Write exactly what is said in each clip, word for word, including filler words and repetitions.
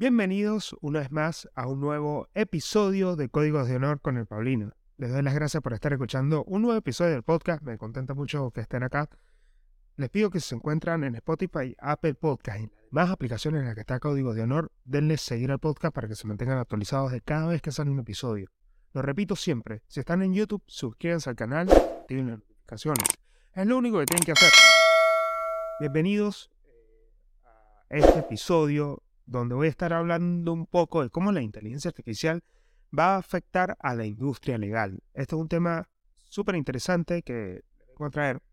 Bienvenidos una vez más a un nuevo episodio de Códigos de Honor con el Paulino. Les doy las gracias por estar escuchando un nuevo episodio del podcast. Me contenta mucho que estén acá. Les pido que si se encuentran en Spotify, Apple Podcast y las demás aplicaciones en las que está Códigos de Honor, denle seguir al podcast para que se mantengan actualizados de cada vez que sale un episodio. Lo repito siempre, si están en YouTube, suscríbanse al canal, activen las notificaciones. Es lo único que tienen que hacer. Bienvenidos a este episodio donde voy a estar hablando un poco de cómo la inteligencia artificial va a afectar a la industria legal. Este es un tema súper interesante que les vengo a traer.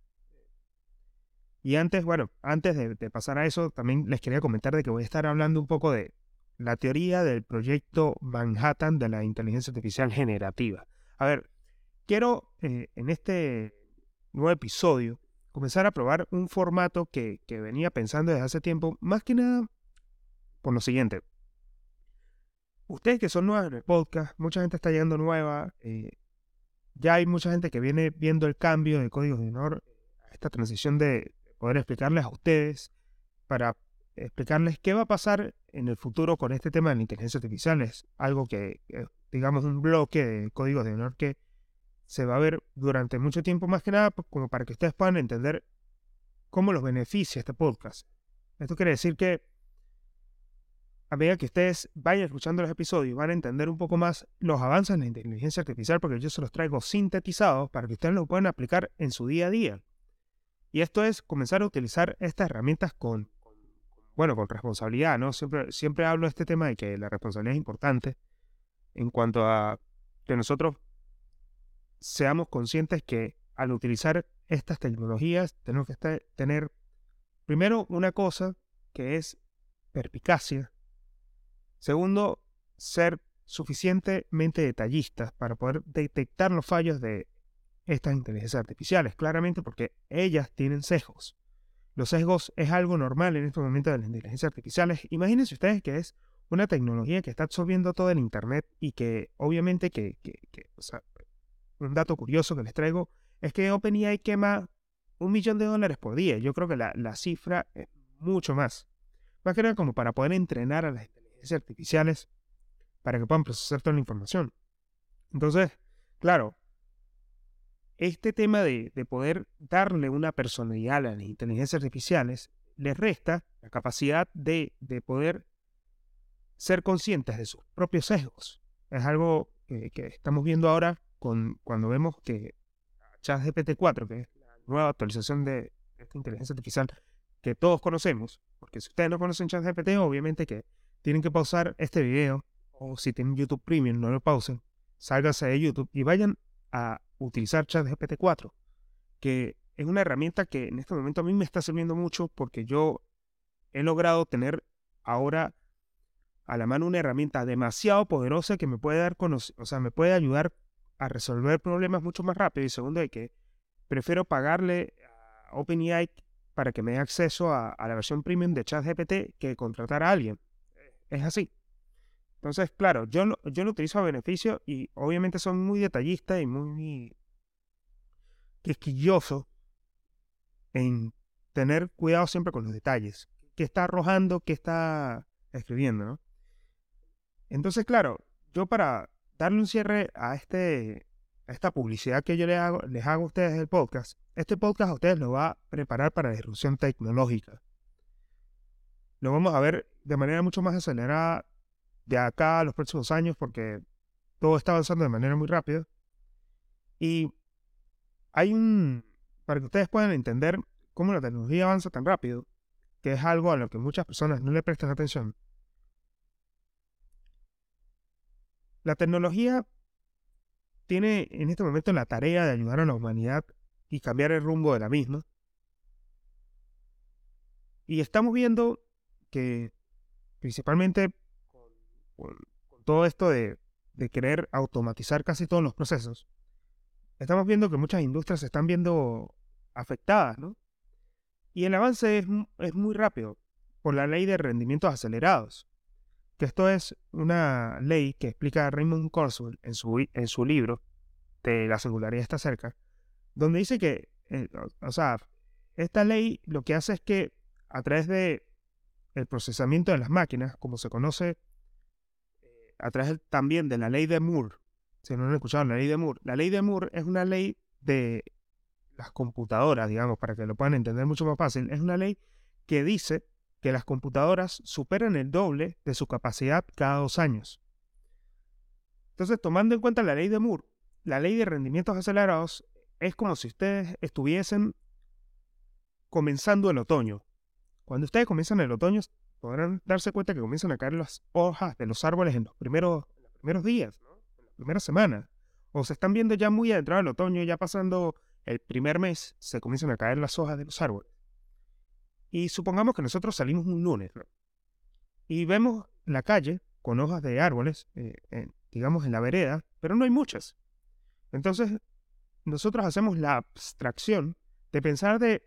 Y antes, bueno, antes de, de pasar a eso, también les quería comentar de que voy a estar hablando un poco de la teoría del proyecto Manhattan de la inteligencia artificial generativa. A ver, quiero eh, en este nuevo episodio comenzar a probar un formato que, que venía pensando desde hace tiempo, más que nada por lo siguiente. Ustedes que son nuevos en el podcast, mucha gente está llegando nueva, eh, ya hay mucha gente que viene viendo el cambio de Códigos de Honor, a esta transición de poder explicarles a ustedes, para explicarles qué va a pasar en el futuro con este tema de la inteligencia artificial. Es algo que, que digamos, un bloque de Códigos de Honor que se va a ver durante mucho tiempo, más que nada como para que ustedes puedan entender cómo los beneficia este podcast. Esto quiere decir que a medida que ustedes vayan escuchando los episodios, van a entender un poco más los avances en la inteligencia artificial, porque yo se los traigo sintetizados para que ustedes lo puedan aplicar en su día a día. Y esto es comenzar a utilizar estas herramientas con, con bueno, con responsabilidad, ¿no? Siempre, siempre hablo de este tema de que la responsabilidad es importante en cuanto a que nosotros seamos conscientes que al utilizar estas tecnologías tenemos que estar, tener primero una cosa que es perspicacia. Segundo, ser suficientemente detallistas para poder detectar los fallos de estas inteligencias artificiales, claramente porque ellas tienen sesgos. Los sesgos es algo normal en este momento de las inteligencias artificiales. Imagínense ustedes que es una tecnología que está absorbiendo todo el internet y que obviamente que, que, que o sea, un dato curioso que les traigo es que OpenAI quema un millón de dólares por día. Yo creo que la, la cifra es mucho más. Más que nada como para poder entrenar a las inteligencias artificiales para que puedan procesar toda la información. Entonces, claro, este tema de, de poder darle una personalidad a las inteligencias artificiales les resta la capacidad de, de poder ser conscientes de sus propios sesgos. Es algo que, que estamos viendo ahora con, cuando vemos que ChatGPT cuatro, que es la nueva actualización de esta inteligencia artificial que todos conocemos, porque si ustedes no conocen ChatGPT, obviamente que tienen que pausar este video, o si tienen YouTube Premium, no lo pausen, sálganse de YouTube y vayan a utilizar ChatGPT cuatro, que es una herramienta que en este momento a mí me está sirviendo mucho porque yo he logrado tener ahora a la mano una herramienta demasiado poderosa que me puede dar cono- o sea, me puede ayudar a resolver problemas mucho más rápido. Y segundo, de que prefiero pagarle a OpenAI para que me dé acceso a, a la versión premium de ChatGPT que contratar a alguien. Es así. Entonces, claro, yo lo, yo lo utilizo a beneficio y obviamente son muy detallistas y muy quisquillosos en tener cuidado siempre con los detalles. ¿Qué está arrojando? ¿Qué está escribiendo? ¿No? Entonces, claro, yo para darle un cierre a, este, a esta publicidad que yo les hago, les hago a ustedes del podcast, este podcast a ustedes lo va a preparar para la disrupción tecnológica. Lo vamos a ver de manera mucho más acelerada de acá a los próximos años porque todo está avanzando de manera muy rápida. Y hay un, para que ustedes puedan entender cómo la tecnología avanza tan rápido, que es algo a lo que muchas personas no le prestan atención. La tecnología tiene en este momento la tarea de ayudar a la humanidad y cambiar el rumbo de la misma. Y estamos viendo que principalmente con, con, con todo esto de, de querer automatizar casi todos los procesos, estamos viendo que muchas industrias se están viendo afectadas, ¿no? Y el avance es, es muy rápido por la ley de rendimientos acelerados, que esto es una ley que explica Raymond Kurzweil en su, en su libro de La singularidad está cerca, donde dice que, eh, o, o sea, esta ley lo que hace es que a través de el procesamiento de las máquinas, como se conoce eh, a través también de la ley de Moore. Si no han escuchado la ley de Moore, la ley de Moore es una ley de las computadoras, digamos, para que lo puedan entender mucho más fácil. Es una ley que dice que las computadoras superan el doble de su capacidad cada dos años. Entonces, tomando en cuenta la ley de Moore, la ley de rendimientos acelerados es como si ustedes estuviesen comenzando el otoño. Cuando ustedes comienzan el otoño, podrán darse cuenta que comienzan a caer las hojas de los árboles en los primeros, en los primeros días, ¿no? En las primeras semanas. O se están viendo ya muy adentrado el otoño, ya pasando el primer mes, se comienzan a caer las hojas de los árboles. Y supongamos que nosotros salimos un lunes, ¿no? Y vemos la calle con hojas de árboles, eh, en, digamos en la vereda, pero no hay muchas. Entonces, nosotros hacemos la abstracción de pensar de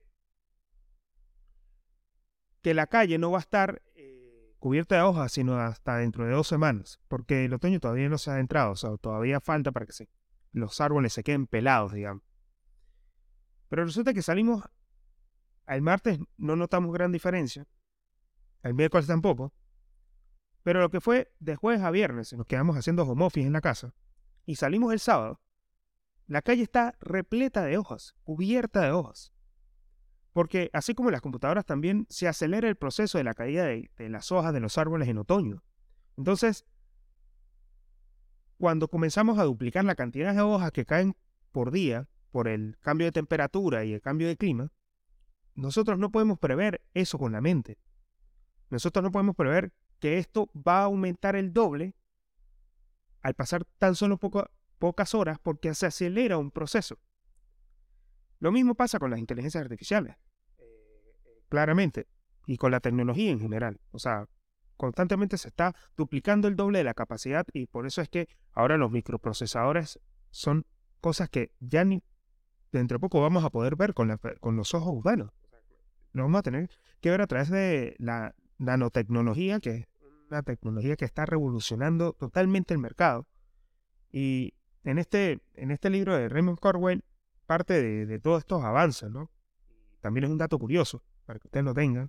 que la calle no va a estar eh, cubierta de hojas sino hasta dentro de dos semanas, porque el otoño todavía no se ha adentrado, o sea, todavía falta para que se, los árboles se queden pelados, digamos. Pero resulta que salimos el martes, no notamos gran diferencia, el miércoles tampoco, pero lo que fue de jueves a viernes, nos quedamos haciendo home office en la casa, y salimos el sábado, la calle está repleta de hojas, cubierta de hojas. Porque así como en las computadoras también se acelera el proceso de la caída de, de las hojas de los árboles en otoño. Entonces, cuando comenzamos a duplicar la cantidad de hojas que caen por día por el cambio de temperatura y el cambio de clima, nosotros no podemos prever eso con la mente. Nosotros no podemos prever que esto va a aumentar el doble al pasar tan solo poco, pocas horas porque se acelera un proceso. Lo mismo pasa con las inteligencias artificiales, eh, claramente, y con la tecnología en general. O sea, constantemente se está duplicando el doble de la capacidad y por eso es que ahora los microprocesadores son cosas que ya ni dentro de poco vamos a poder ver con, la, con los ojos humanos. Lo vamos a tener que ver a través de la nanotecnología, que es una tecnología que está revolucionando totalmente el mercado. Y en este, en este libro de Raymond Kurzweil, parte de, de todos estos avances, ¿no? También es un dato curioso, para que ustedes lo tengan.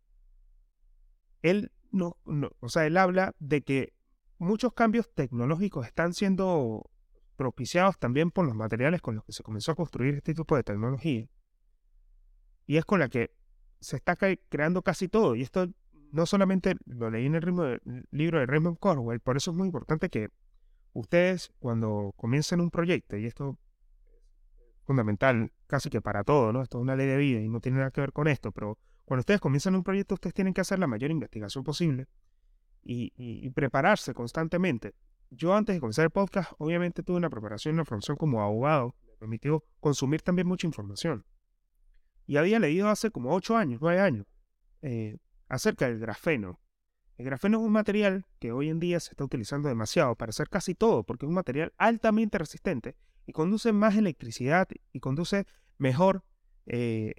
Él, no, no, o sea, él habla de que muchos cambios tecnológicos están siendo propiciados también por los materiales con los que se comenzó a construir este tipo de tecnología. Y es con la que se está creando casi todo. Y esto no solamente lo leí en el ritmo de, libro de Raymond Kurzweil, por eso es muy importante que ustedes, cuando comiencen un proyecto, y esto fundamental casi que para todo, ¿no? Esto es una ley de vida y no tiene nada que ver con esto, pero cuando ustedes comienzan un proyecto, ustedes tienen que hacer la mayor investigación posible y, y, y prepararse constantemente. Yo antes de comenzar el podcast, obviamente tuve una preparación, una formación como abogado, me permitió consumir también mucha información. Y había leído hace como ocho años, nueve años, eh, acerca del grafeno. El grafeno es un material que hoy en día se está utilizando demasiado para hacer casi todo, porque es un material altamente resistente y conduce más electricidad y conduce mejor eh,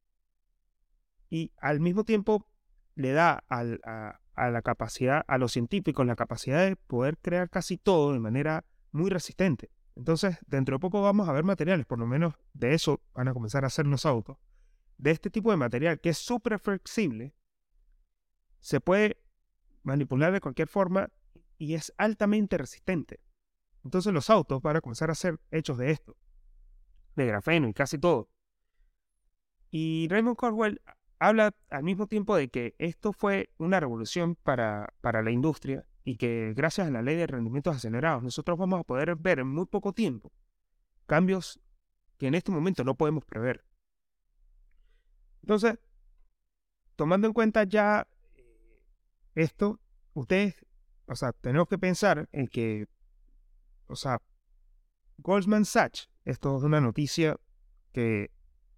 y al mismo tiempo le da al, a, a la capacidad, a los científicos la capacidad de poder crear casi todo de manera muy resistente. Entonces, dentro de poco vamos a ver materiales, por lo menos de eso van a comenzar a hacer los autos, de este tipo de material que es súper flexible, se puede manipular de cualquier forma y es altamente resistente. Entonces los autos van a comenzar a ser hechos de esto, de grafeno y casi todo. Y Raymond Kurzweil habla al mismo tiempo de que esto fue una revolución para, para la industria y que gracias a la ley de rendimientos acelerados nosotros vamos a poder ver en muy poco tiempo cambios que en este momento no podemos prever. Entonces, tomando en cuenta ya esto, ustedes, o sea, tenemos que pensar en que, o sea, Goldman Sachs, esto es una noticia que,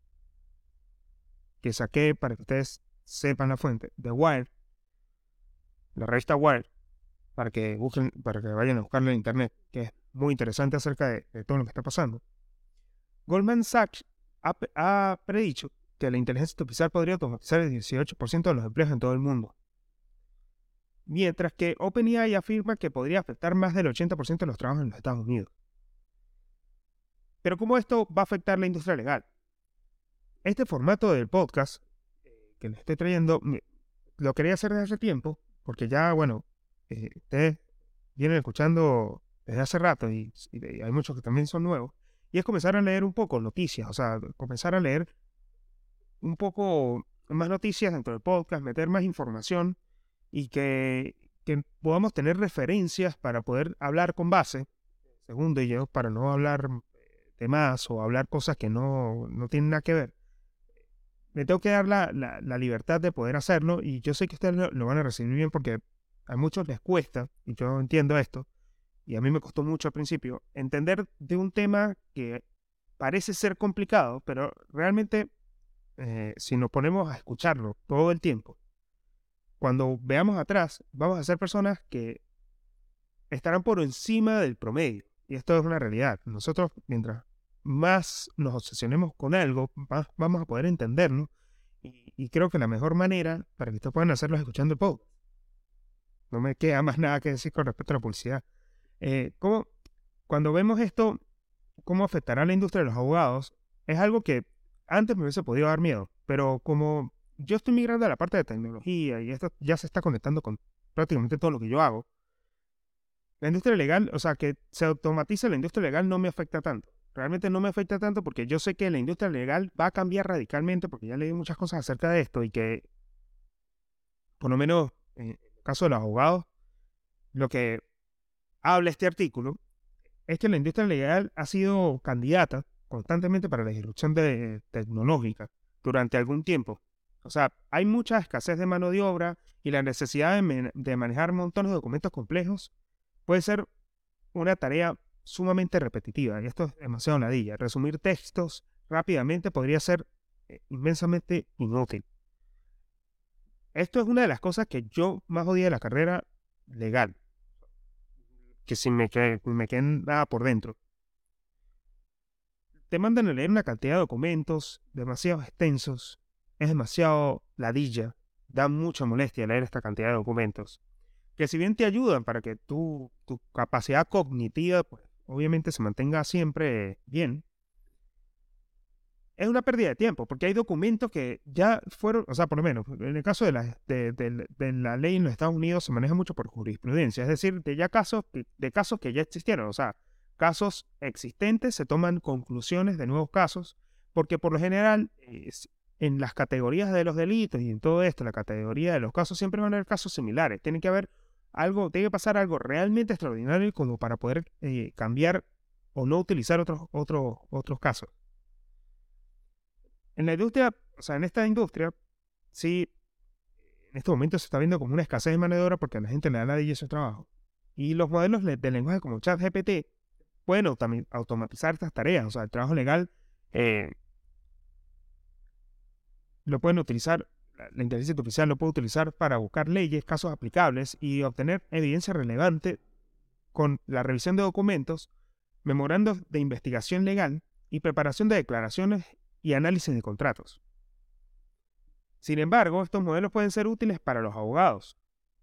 que saqué para que ustedes sepan la fuente, The Wire, la revista Wire, para que busquen, para que vayan a buscarla en internet, que es muy interesante acerca de, de todo lo que está pasando. Goldman Sachs ha, ha predicho que la inteligencia artificial podría automatizar el dieciocho por ciento de los empleos en todo el mundo, mientras que OpenAI afirma que podría afectar más del ochenta por ciento de los trabajos en los Estados Unidos. Pero ¿cómo esto va a afectar la industria legal? Este formato del podcast eh, que les estoy trayendo, lo quería hacer desde hace tiempo, porque ya, bueno, eh, ustedes vienen escuchando desde hace rato y, y hay muchos que también son nuevos, y es comenzar a leer un poco noticias, o sea, comenzar a leer un poco más noticias dentro del podcast, meter más información y que, que podamos tener referencias para poder hablar con base, segundo y yo, para no hablar de más o hablar cosas que no, no tienen nada que ver. Me tengo que dar la, la, la libertad de poder hacerlo y yo sé que ustedes lo, lo van a recibir bien porque a muchos les cuesta, y yo entiendo esto, y a mí me costó mucho al principio, entender de un tema que parece ser complicado, pero realmente eh, si nos ponemos a escucharlo todo el tiempo, cuando veamos atrás, vamos a ser personas que estarán por encima del promedio. Y esto es una realidad. Nosotros, mientras más nos obsesionemos con algo, más vamos a poder entenderlo. Y, y creo que la mejor manera para que ustedes puedan hacerlo es escuchando el podcast. No me queda más nada que decir con respecto a la publicidad. Eh, ¿cómo, cuando vemos esto, cómo afectará a la industria de los abogados, es algo que antes me hubiese podido dar miedo. Pero como yo estoy migrando a la parte de tecnología y esto ya se está conectando con prácticamente todo lo que yo hago, la industria legal, o sea, que se automatice la industria legal no me afecta tanto. Realmente no me afecta tanto porque yo sé que la industria legal va a cambiar radicalmente porque ya leí muchas cosas acerca de esto y que, por lo menos en el caso de los abogados, lo que habla este artículo es que la industria legal ha sido candidata constantemente para la disrupción de, tecnológica durante algún tiempo. O sea, hay mucha escasez de mano de obra y la necesidad de, de manejar montones de documentos complejos puede ser una tarea sumamente repetitiva, y esto es demasiado ladilla. Resumir textos rápidamente podría ser eh, inmensamente inútil. Esto es una de las cosas que yo más odio de la carrera legal, que si me, que, me queden nada por dentro. Te mandan a leer una cantidad de documentos demasiado extensos, es demasiado ladilla, da mucha molestia leer esta cantidad de documentos, que si bien te ayudan para que tu, tu capacidad cognitiva, pues, obviamente se mantenga siempre bien, es una pérdida de tiempo, porque hay documentos que ya fueron, o sea, por lo menos, en el caso de la, de, de, de la ley en los Estados Unidos se maneja mucho por jurisprudencia, es decir, de ya casos, de casos que ya existieron, o sea, casos existentes, se toman conclusiones de nuevos casos, porque por lo general, eh, en las categorías de los delitos y en todo esto, la categoría de los casos, siempre van a haber casos similares, tiene que haber algo, tiene que pasar algo realmente extraordinario como para poder eh, cambiar o no utilizar otros, otros, otros casos. En la industria, o sea, en esta industria, sí, en este momento se está viendo como una escasez de mano de obra porque a la gente le da ladilla ese trabajo. Y los modelos de lenguaje como ChatGPT pueden automatizar estas tareas. O sea, el trabajo legal eh, lo pueden utilizar, la inteligencia artificial lo puede utilizar para buscar leyes, casos aplicables y obtener evidencia relevante con la revisión de documentos, memorandos de investigación legal y preparación de declaraciones y análisis de contratos. Sin embargo, estos modelos pueden ser útiles para los abogados,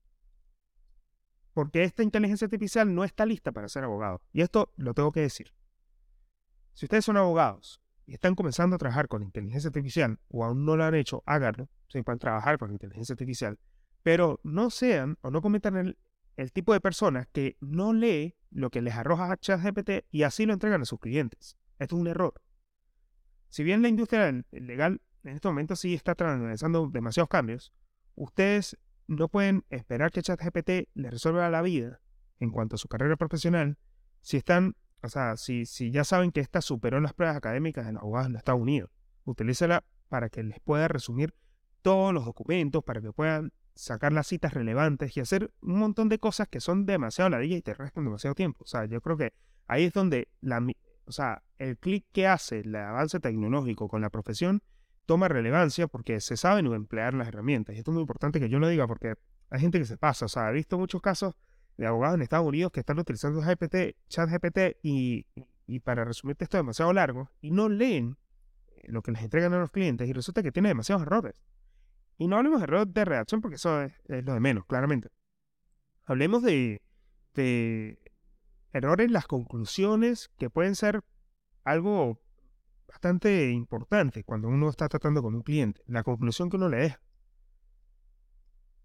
porque esta inteligencia artificial no está lista para ser abogado. Y esto lo tengo que decir. Si ustedes son abogados y están comenzando a trabajar con inteligencia artificial, o aún no lo han hecho, háganlo, se pueden trabajar con inteligencia artificial, pero no sean o no cometan el, el tipo de personas que no lee lo que les arroja ChatGPT y así lo entregan a sus clientes. Esto es un error. Si bien la industria legal en este momento sí está atravesando demasiados cambios, ustedes no pueden esperar que ChatGPT les resuelva la vida en cuanto a su carrera profesional si están, o sea, si, si ya saben que esta superó las pruebas académicas de los abogados en los Estados Unidos. Utilícela para que les pueda resumir todos los documentos, para que puedan sacar las citas relevantes y hacer un montón de cosas que son demasiado ladillas y te restan demasiado tiempo. O sea, yo creo que ahí es donde la... O sea, el clic que hace el avance tecnológico con la profesión toma relevancia porque se saben emplear las herramientas. Y esto es muy importante que yo lo diga porque hay gente que se pasa. O sea, he visto muchos casos de abogados en Estados Unidos que están utilizando G P T, ChatGPT y, y para resumir textos demasiado largos y no leen lo que les entregan a los clientes y resulta que tiene demasiados errores. Y no hablemos de errores de redacción porque eso es, es lo de menos, claramente. Hablemos de, de errores en las conclusiones que pueden ser algo bastante importante cuando uno está tratando con un cliente, la conclusión que uno le deja.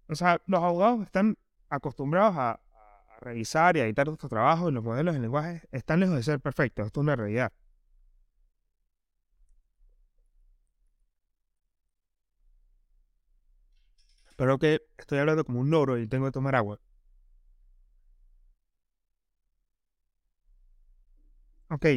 O sea, los abogados están acostumbrados a, a revisar y a editar nuestro trabajo y los modelos de lenguaje están lejos de ser perfectos. Esto es una realidad. Pero que estoy hablando como un loro y tengo que tomar agua. Ok,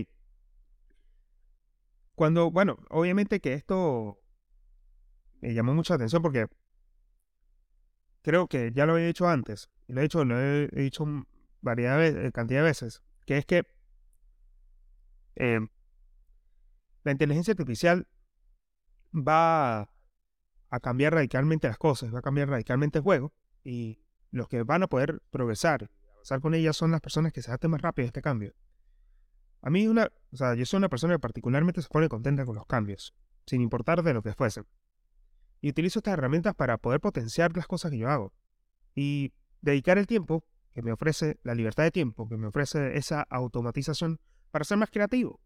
cuando, bueno, obviamente que esto me llamó mucha atención porque creo que ya lo había dicho antes, y lo he dicho, lo he, he dicho variedad de, ve- cantidad de veces, que es que eh, la inteligencia artificial va a cambiar radicalmente las cosas, va a cambiar radicalmente el juego, y los que van a poder progresar y avanzar con ella son las personas que se adapten más rápido a este cambio. A mí, una, o sea, yo soy una persona que particularmente se pone contenta con los cambios, sin importar de lo que fuesen. Y utilizo estas herramientas para poder potenciar las cosas que yo hago. Y dedicar el tiempo que me ofrece, la libertad de tiempo que me ofrece esa automatización para ser más creativo.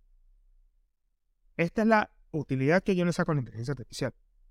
Esta es la utilidad que yo le saco a la inteligencia artificial.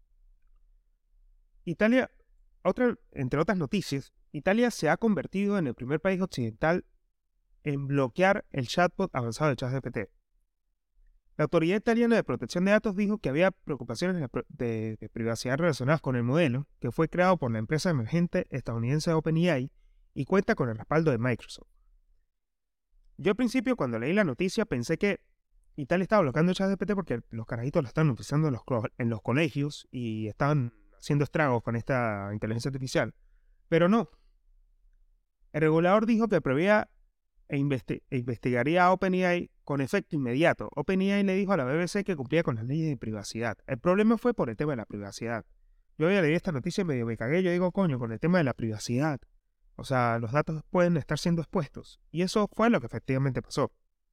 Italia, otra, entre otras noticias, Italia se ha convertido en el primer país occidental en bloquear el chatbot avanzado de ChatGPT. La Autoridad Italiana de Protección de Datos dijo que había preocupaciones de, de, de privacidad relacionadas con el modelo, que fue creado por la empresa emergente estadounidense OpenAI y cuenta con el respaldo de Microsoft. Yo al principio, cuando leí la noticia, pensé que Italia estaba bloqueando ChatGPT porque los carajitos lo están utilizando en los, en los colegios y estaban haciendo estragos con esta inteligencia artificial. Pero no. El regulador dijo que prevía e, investi e investigaría a OpenAI con efecto inmediato. OpenAI le dijo a la B B C que cumplía con las leyes de privacidad. El problema fue por el tema de la privacidad. Yo había leído esta noticia y medio me cagué. Yo digo, coño, con el tema de la privacidad. O sea, los datos pueden estar siendo expuestos. Y eso fue lo que efectivamente pasó.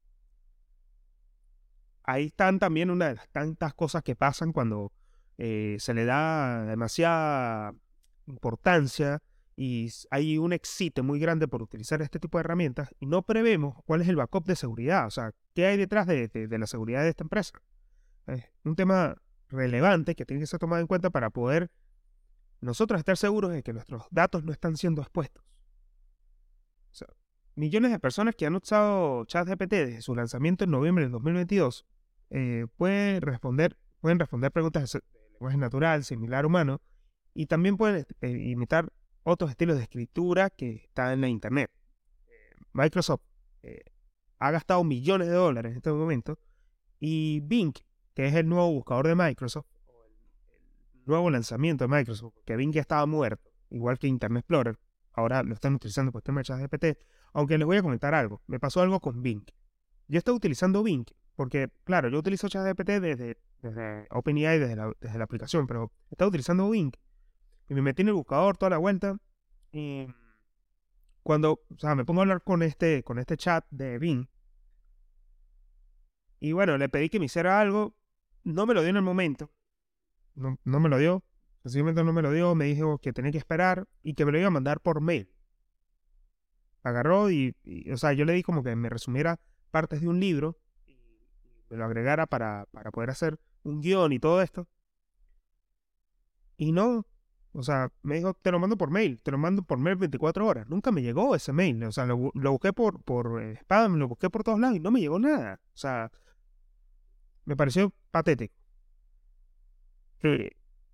Ahí están también una de las tantas cosas que pasan cuando eh, se le da demasiada importancia y hay un éxito muy grande por utilizar este tipo de herramientas y no prevemos cuál es el backup de seguridad, o sea, qué hay detrás de, de, de la seguridad de esta empresa. Es un tema relevante que tiene que ser tomado en cuenta para poder nosotros estar seguros de que nuestros datos no están siendo expuestos. O sea, millones de personas que han usado ChatGPT desde su lanzamiento en noviembre del dos mil veintidós eh, pueden, responder, pueden responder preguntas de lenguaje natural, similar humano, y también pueden eh, imitar otros estilos de escritura que están en la internet. Eh, Microsoft eh, ha gastado millones de dólares en este momento y Bing, que es el nuevo buscador de Microsoft, o el, el nuevo lanzamiento de Microsoft, que Bing ya estaba muerto, igual que Internet Explorer, ahora lo están utilizando por el tema de ChatGPT, aunque les voy a comentar algo, me pasó algo con Bing. Yo estaba utilizando Bing, porque claro, yo utilizo ChatGPT desde, desde OpenAI, desde la, desde la aplicación, pero estaba utilizando Bing y me metí en el buscador toda la vuelta y cuando, o sea, me pongo a hablar con este, con este chat de Bing y bueno, le pedí que me hiciera algo, no me lo dio en el momento, no, no me lo dio, sencillamente no me lo dio, me dijo que tenía que esperar y que me lo iba a mandar por mail. Agarró y, y o sea, yo le di como que me resumiera partes de un libro y me lo agregara para, para poder hacer un guión y todo esto. Y no, o sea, me dijo, te lo mando por mail, te lo mando por mail veinticuatro horas. Nunca me llegó ese mail, o sea, lo, lo busqué por, por eh, spam, lo busqué por todos lados y no me llegó nada. O sea, me pareció patético. Eh,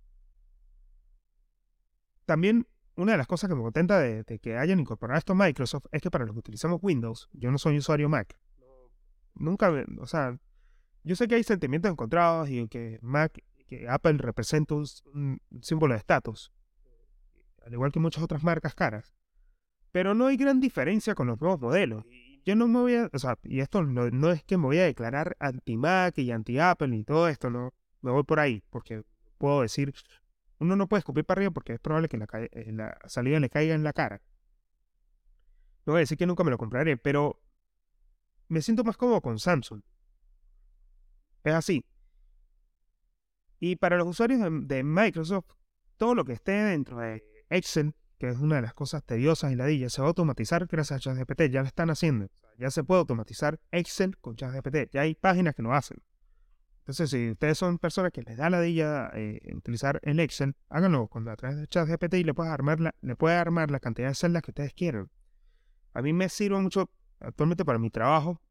También, una de las cosas que me contenta de, de que hayan incorporado esto a Microsoft es que para los que utilizamos Windows, yo no soy usuario Mac. Nunca, me- o sea, yo sé que hay sentimientos encontrados y que Mac, que Apple representa un, un símbolo de estatus, al igual que muchas otras marcas caras. Pero no hay gran diferencia con los nuevos modelos. Y yo no me voy a, o sea, y esto no, no es que me voy a declarar anti-Mac y anti-Apple y todo esto, no, me voy por ahí, porque puedo decir, uno no puede escupir para arriba porque es probable que la, eh, la salida le caiga en la cara. No voy a decir que nunca me lo compraré, pero me siento más cómodo con Samsung. Es así. Y para los usuarios de, de Microsoft, todo lo que esté dentro de Excel, que es una de las cosas tediosas y ladillas, se va a automatizar gracias a ChatGPT. Ya lo están haciendo. O sea, ya se puede automatizar Excel con ChatGPT. Ya hay páginas que lo hacen. Entonces, si ustedes son personas que les da ladilla eh, utilizar el Excel, háganlo con, a través de ChatGPT y le puedes armar la, le puedes armar la cantidad de celdas que ustedes quieran. A mí me sirve mucho actualmente para mi trabajo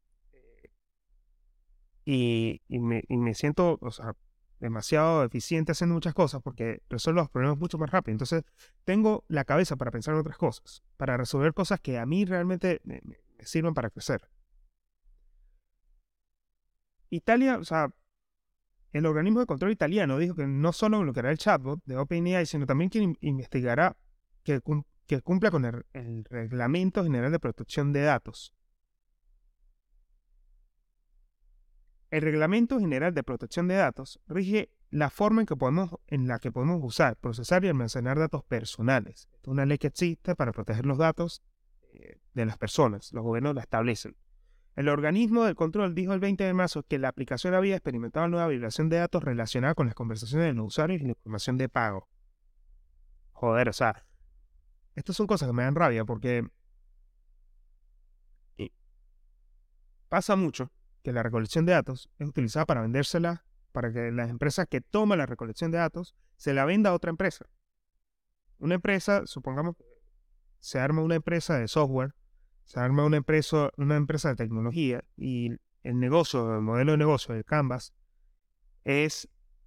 y, y, me, y me siento, o sea, demasiado eficiente haciendo muchas cosas porque resuelvo los problemas mucho más rápido. Entonces, tengo la cabeza para pensar en otras cosas, para resolver cosas que a mí realmente me, me, me sirven para crecer. Italia, o sea, el organismo de control italiano dijo que no solo bloqueará el chatbot de OpenAI, sino también que investigará que, que cumpla con el, el Reglamento General de Protección de Datos. El Reglamento General de Protección de Datos rige la forma en, que podemos, en la que podemos usar, procesar y almacenar datos personales. Es una ley que existe para proteger los datos eh, de las personas. Los gobiernos la establecen. El organismo del control dijo el veinte de marzo que la aplicación había experimentado una nueva violación de datos relacionada con las conversaciones de los usuarios y la información de pago. Joder, o sea, estas son cosas que me dan rabia porque pasa mucho que la recolección de datos es utilizada para vendérsela, para que las empresas que toman la recolección de datos se la venda a otra empresa. Una empresa, supongamos que se arma una empresa de software, se arma una empresa, una empresa de tecnología y el negocio, el modelo de negocio del Canvas es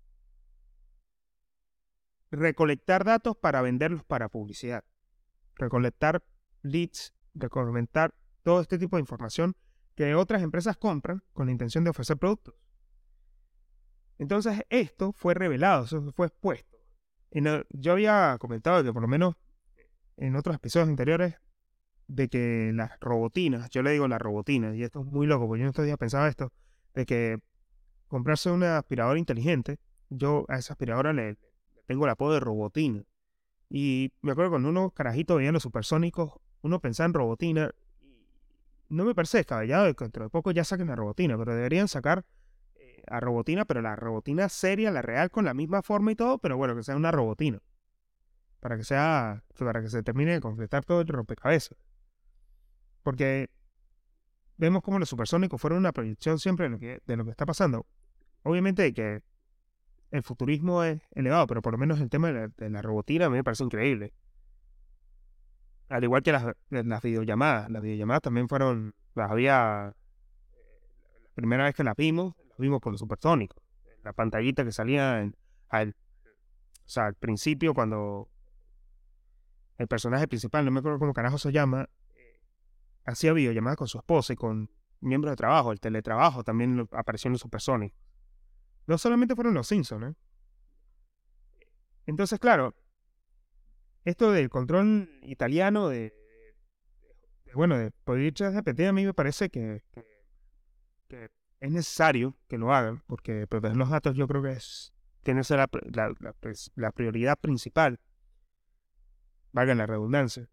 recolectar datos para venderlos para publicidad, recolectar leads, recolectar todo este tipo de información que otras empresas compran con la intención de ofrecer productos. Entonces esto fue revelado, eso fue expuesto. El, yo había comentado que por lo menos en otros episodios anteriores de que las robotinas, yo le digo las robotinas, y esto es muy loco, porque yo en estos días pensaba esto, de que comprarse una aspiradora inteligente, yo a esa aspiradora le, le tengo el apodo de robotina. Y me acuerdo cuando uno carajito veía los supersónicos, uno pensaba en robotina, y no me parece descabellado de que dentro de poco ya saquen la robotina, pero deberían sacar eh, a robotina, pero la robotina seria, la real, con la misma forma y todo, pero bueno, que sea una robotina. Para que sea, para que se termine de completar todo el rompecabezas. Porque vemos como los supersónicos fueron una proyección siempre de lo que, de lo que está pasando. Obviamente que el futurismo es elevado, pero por lo menos el tema de la, de la robotina a mí me parece increíble. Al igual que las, las videollamadas. Las videollamadas también fueron, las había, la primera vez que las vimos, las vimos por los supersónicos. La pantallita que salía en, al, o sea, al principio cuando el personaje principal, no me acuerdo cómo carajo se llama, hacía videollamadas con su esposa y con miembros de trabajo. El teletrabajo también apareció en los supersónicos. No solamente fueron los Simpsons, ¿eh? Entonces, claro, esto del control italiano de, de bueno, de poder ChatGPT a mí me parece que, que, que es necesario que lo hagan, porque proteger los datos yo creo que es tiene que ser la, la, la, la prioridad principal, valga la redundancia.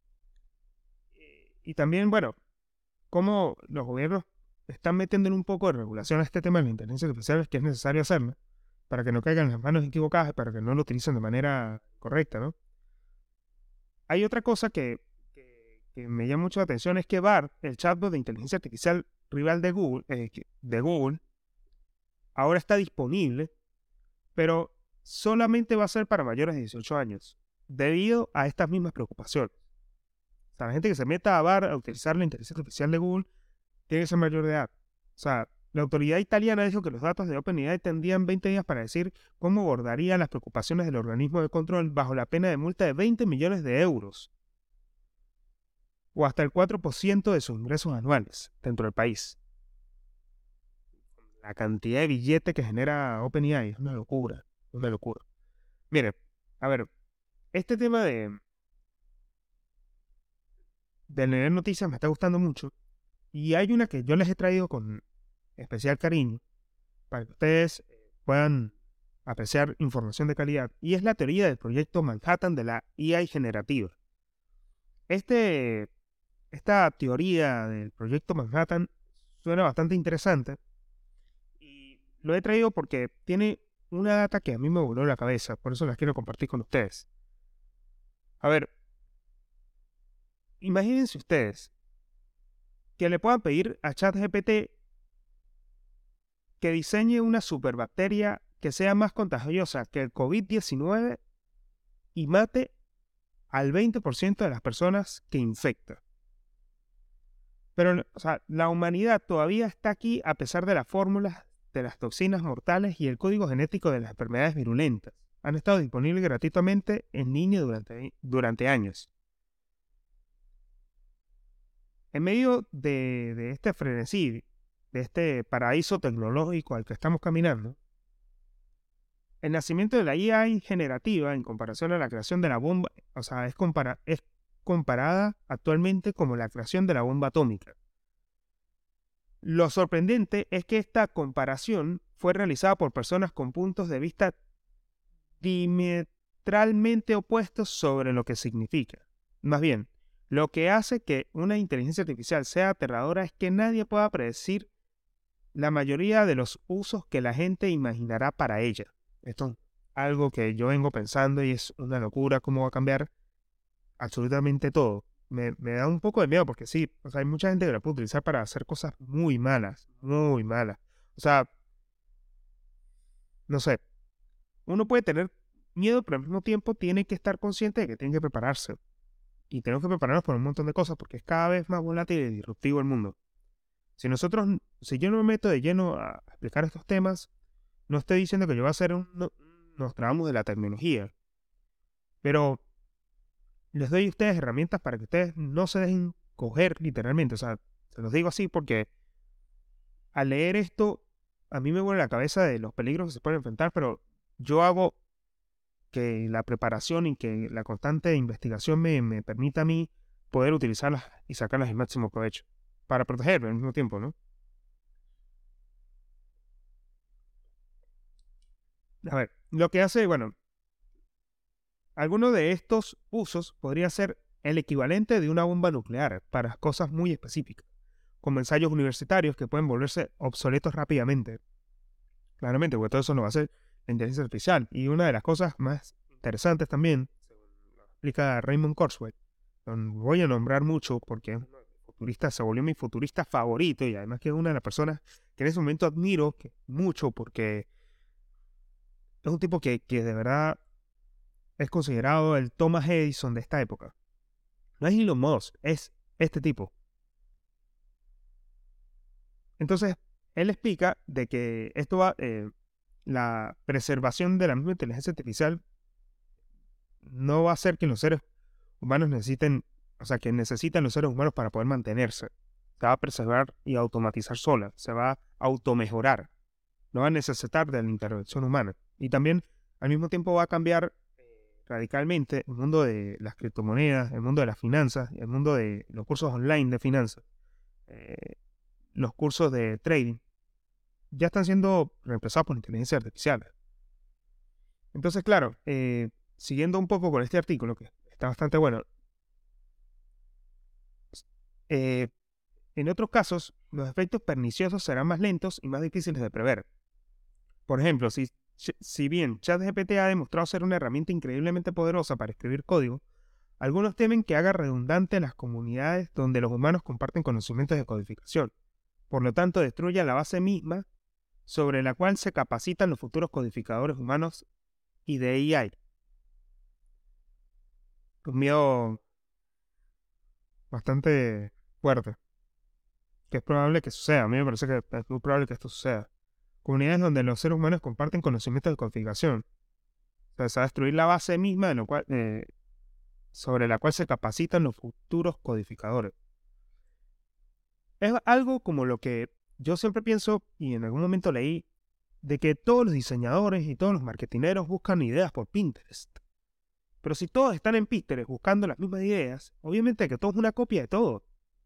Y también, bueno, cómo los gobiernos están metiendo un poco de regulación a este tema de la inteligencia artificial, que es necesario hacerlo, para que no caigan en las manos equivocadas, para que no lo utilicen de manera correcta, ¿no? Hay otra cosa que, que, que me llama mucho la atención, es que Bard, el chatbot de inteligencia artificial rival de Google, eh, de Google, ahora está disponible, pero solamente va a ser para mayores de dieciocho años, debido a estas mismas preocupaciones. O sea, la gente que se meta a Bard a utilizar la inteligencia artificial de Google tiene que ser mayor de edad. O sea, la autoridad italiana dijo que los datos de OpenAI tendrían veinte días para decir cómo abordaría las preocupaciones del organismo de control bajo la pena de multa de veinte millones de euros o hasta el cuatro por ciento de sus ingresos anuales dentro del país. La cantidad de billete que genera OpenAI es una locura, es una locura. Mire, a ver, este tema de de leer noticias me está gustando mucho y hay una que yo les he traído con especial cariño para que ustedes puedan apreciar información de calidad, y es la teoría del proyecto Manhattan de la I A generativa. Este, esta teoría del proyecto Manhattan suena bastante interesante y lo he traído porque tiene una data que a mí me voló la cabeza, por eso las quiero compartir con ustedes. A ver, imagínense ustedes que le puedan pedir a ChatGPT que diseñe una superbacteria que sea más contagiosa que el covid diecinueve y mate al veinte por ciento de las personas que infecta. Pero, o sea, la humanidad todavía está aquí a pesar de las fórmulas de las toxinas mortales y el código genético de las enfermedades virulentas. Han estado disponibles gratuitamente en línea durante, durante años. En medio de, de este frenesí, de este paraíso tecnológico al que estamos caminando, el nacimiento de la I A generativa en comparación a la creación de la bomba, o sea, es, compara es comparada actualmente como la creación de la bomba atómica. Lo sorprendente es que esta comparación fue realizada por personas con puntos de vista diametralmente opuestos sobre lo que significa. Más bien, lo que hace que una inteligencia artificial sea aterradora es que nadie pueda predecir la mayoría de los usos que la gente imaginará para ella. Esto es algo que yo vengo pensando y es una locura cómo va a cambiar absolutamente todo. Me, me da un poco de miedo porque sí, o sea, hay mucha gente que la puede utilizar para hacer cosas muy malas, muy malas. O sea, no sé, uno puede tener miedo, pero al mismo tiempo tiene que estar consciente de que tiene que prepararse. Y tenemos que prepararnos por un montón de cosas porque es cada vez más volátil y disruptivo el mundo. Si nosotros, si yo no me meto de lleno a explicar estos temas, no estoy diciendo que yo voy a ser un Nostradamus de la tecnología, pero les doy a ustedes herramientas para que ustedes no se dejen coger literalmente. O sea, se los digo así porque al leer esto, a mí me vuelve la cabeza de los peligros que se pueden enfrentar, pero yo hago que la preparación y que la constante investigación me, me permita a mí poder utilizarlas y sacarlas el máximo provecho para protegerme al mismo tiempo, ¿no? A ver, lo que hace, bueno, alguno de estos usos podría ser el equivalente de una bomba nuclear para cosas muy específicas, como ensayos universitarios que pueden volverse obsoletos rápidamente. Claramente, porque todo eso lo va a hacer la inteligencia artificial. Y una de las cosas más interesantes también, según lo explica Raymond Kurzweil, voy a nombrar mucho porque es uno de mis futuristas, se volvió mi futurista favorito y además que es una de las personas que en ese momento admiro que, mucho porque es un tipo que, que de verdad es considerado el Thomas Edison de esta época. No es Elon Musk, es este tipo. Entonces, él explica de que esto va, eh, la preservación de la misma inteligencia artificial no va a hacer que los seres humanos necesiten, o sea, que necesitan los seres humanos para poder mantenerse. Se va a preservar y automatizar sola, se va a automejorar. No va a necesitar de la intervención humana. Y también, al mismo tiempo, va a cambiar radicalmente el mundo de las criptomonedas, el mundo de las finanzas, el mundo de los cursos online de finanzas, eh, los cursos de trading, ya están siendo reemplazados por inteligencia artificial. Entonces, claro, eh, siguiendo un poco con este artículo, que está bastante bueno, eh, en otros casos, los efectos perniciosos serán más lentos y más difíciles de prever. Por ejemplo, si, si bien ChatGPT ha demostrado ser una herramienta increíblemente poderosa para escribir código, algunos temen que haga redundante las comunidades donde los humanos comparten conocimientos de codificación. Por lo tanto, destruya la base misma sobre la cual se capacitan los futuros codificadores humanos y de A I. Un miedo bastante fuerte, que es probable que suceda. A mí me parece que es muy probable que esto suceda. Comunidades donde los seres humanos comparten conocimientos de codificación. O sea, se va a destruir la base misma de lo cual, eh, sobre la cual se capacitan los futuros codificadores. Es algo como lo que yo siempre pienso, y en algún momento leí, de que todos los diseñadores y todos los marketineros buscan ideas por Pinterest. Pero si todos están en Pinterest buscando las mismas ideas, obviamente que todo es una copia de todo.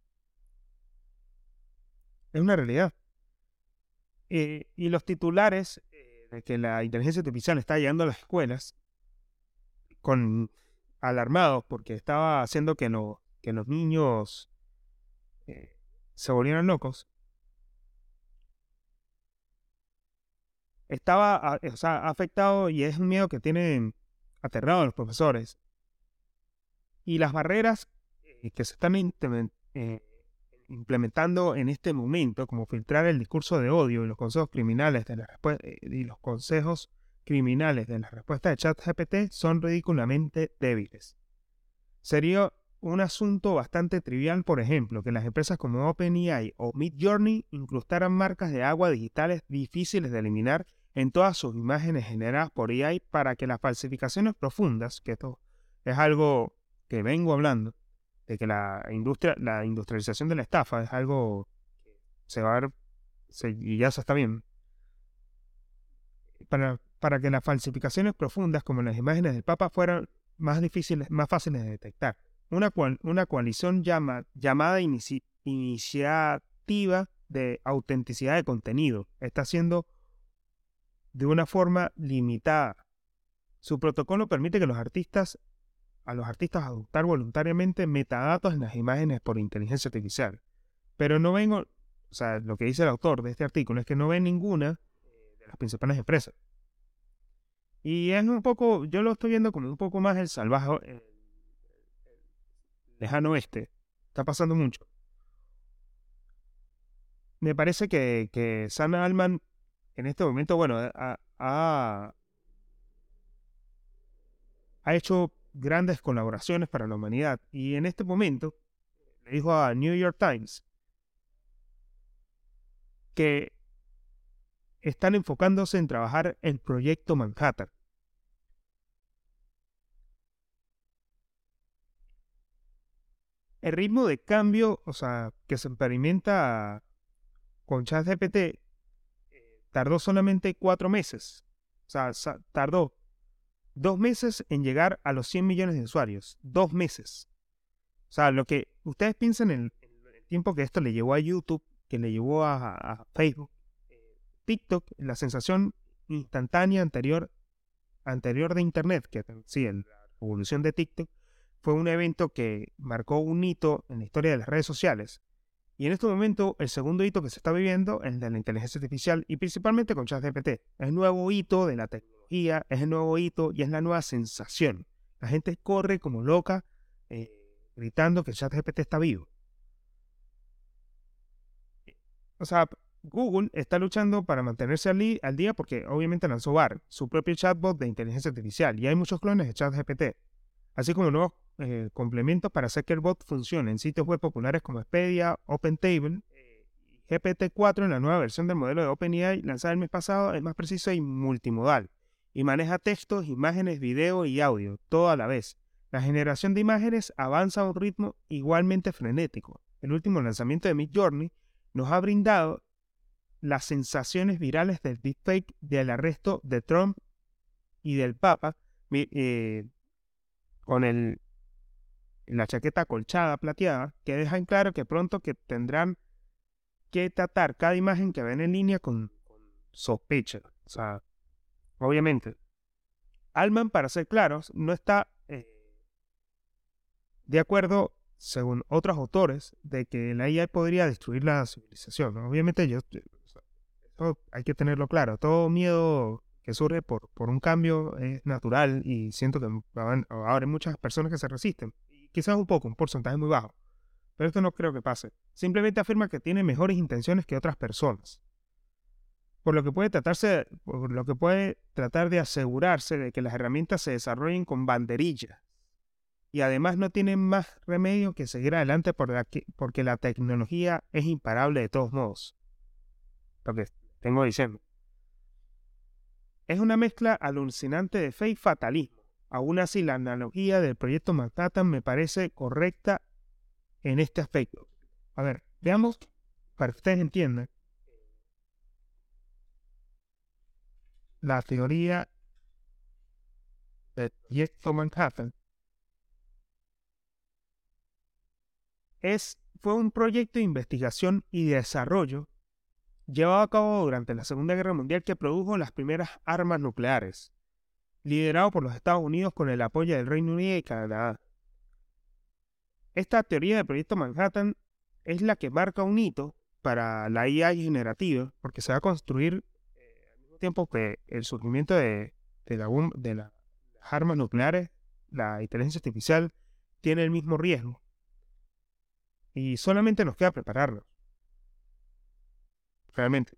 Es una realidad. Eh, y los titulares eh, de que la inteligencia artificial está llegando a las escuelas con alarmados porque estaba haciendo que, no, que los niños eh, se volvieran locos. Estaba, o sea, ha afectado y es un miedo que tienen aterrado a los profesores. Y las barreras eh, que se están eh, implementando en este momento, como filtrar el discurso de odio y los consejos criminales de la respu- eh, y los consejos criminales de la respuesta de ChatGPT, son ridículamente débiles. Sería un asunto bastante trivial, por ejemplo, que las empresas como OpenAI o Midjourney incrustaran marcas de agua digitales difíciles de eliminar en todas sus imágenes generadas por A I para que las falsificaciones profundas, que esto es algo que vengo hablando, de que la industria, la industrialización de la estafa es algo que se va a ver, se, y ya se está viendo, para, para que las falsificaciones profundas como las imágenes del Papa fueran más difíciles, más fáciles de detectar. Una, cual, una coalición llama, llamada inici, Iniciativa de Autenticidad de Contenido está haciendo de una forma limitada. Su protocolo permite que los artistas, a los artistas adoptar voluntariamente metadatos en las imágenes por inteligencia artificial. Pero no ven, o sea, lo que dice el autor de este artículo es que no ven ninguna de las principales empresas. Y es un poco, yo lo estoy viendo como un poco más el salvaje, el lejano oeste. Está pasando mucho. Me parece que, que Sam Altman en este momento, bueno, ha, ha, ha hecho grandes colaboraciones para la humanidad. Y en este momento le dijo a New York Times que están enfocándose en trabajar el proyecto Manhattan. El ritmo de cambio, o sea, que se experimenta con ChatGPT, eh, tardó solamente cuatro meses. O sea, sa- tardó dos meses en llegar a los cien millones de usuarios. Dos meses. O sea, lo que ustedes piensan en el, en el tiempo que esto le llevó a YouTube, que le llevó a, a Facebook, eh, TikTok, la sensación instantánea anterior, anterior de Internet, que sí, la evolución de TikTok, fue un evento que marcó un hito en la historia de las redes sociales. Y en este momento, el segundo hito que se está viviendo es el de la inteligencia artificial y principalmente con ChatGPT. Es el nuevo hito de la tecnología, es el nuevo hito y es la nueva sensación. La gente corre como loca eh, gritando que ChatGPT está vivo. O sea, Google está luchando para mantenerse al, al día porque obviamente lanzó Bard, su propio chatbot de inteligencia artificial, y hay muchos clones de ChatGPT, así como nuevos eh, complementos para hacer que el bot funcione en sitios web populares como Expedia, OpenTable. eh, G P T cuatro, en la nueva versión del modelo de OpenAI lanzada el mes pasado, es más preciso y multimodal, y maneja textos, imágenes, video y audio, todo a la vez. La generación de imágenes avanza a un ritmo igualmente frenético. El último lanzamiento de Midjourney nos ha brindado las sensaciones virales del deepfake del arresto de Trump y del Papa, eh, con el, la chaqueta colchada plateada, que dejan claro que pronto que tendrán que tratar cada imagen que ven en línea con, con sospecha. O sea, obviamente, Altman, para ser claros, no está eh, de acuerdo, según otros autores, de que la I A podría destruir la civilización, ¿no? Obviamente, yo, eso hay que tenerlo claro. Todo miedo que surge por, por un cambio es natural y siento que ahora hay muchas personas que se resisten. Y quizás un poco, un porcentaje muy bajo. Pero esto no creo que pase. Simplemente afirma que tiene mejores intenciones que otras personas. Por lo que puede tratarse, por lo que puede tratar de asegurarse de que las herramientas se desarrollen con banderillas. Y además no tienen más remedio que seguir adelante porque la tecnología es imparable de todos modos. Lo que tengo diciendo. Es una mezcla alucinante de fe y fatalismo. Aún así, la analogía del proyecto Manhattan me parece correcta en este aspecto. A ver, veamos, para que ustedes entiendan, la teoría del proyecto Manhattan es, fue un proyecto de investigación y desarrollo llevado a cabo durante la Segunda Guerra Mundial que produjo las primeras armas nucleares, liderado por los Estados Unidos con el apoyo del Reino Unido y Canadá. Esta teoría del proyecto Manhattan es la que marca un hito para la I A generativa, porque se va a construir eh, al mismo tiempo que el surgimiento de, de, la, de la, las armas nucleares, la inteligencia artificial tiene el mismo riesgo. Y solamente nos queda prepararnos. Realmente.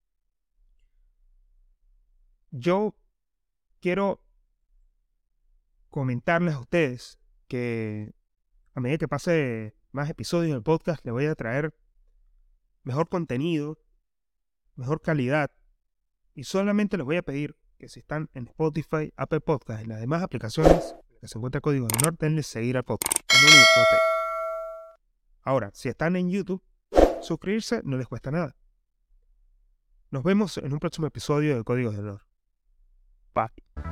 Yo quiero comentarles a ustedes que a medida que pase más episodios del podcast, les voy a traer mejor contenido, mejor calidad. Y solamente les voy a pedir que si están en Spotify, Apple Podcast y las demás aplicaciones en las que se encuentra Código de Honor, denle seguir al podcast. Es lo único que voy a pedir. Ahora, si están en YouTube, suscribirse no les cuesta nada. Nos vemos en un próximo episodio de Códigos de Honor. Bye.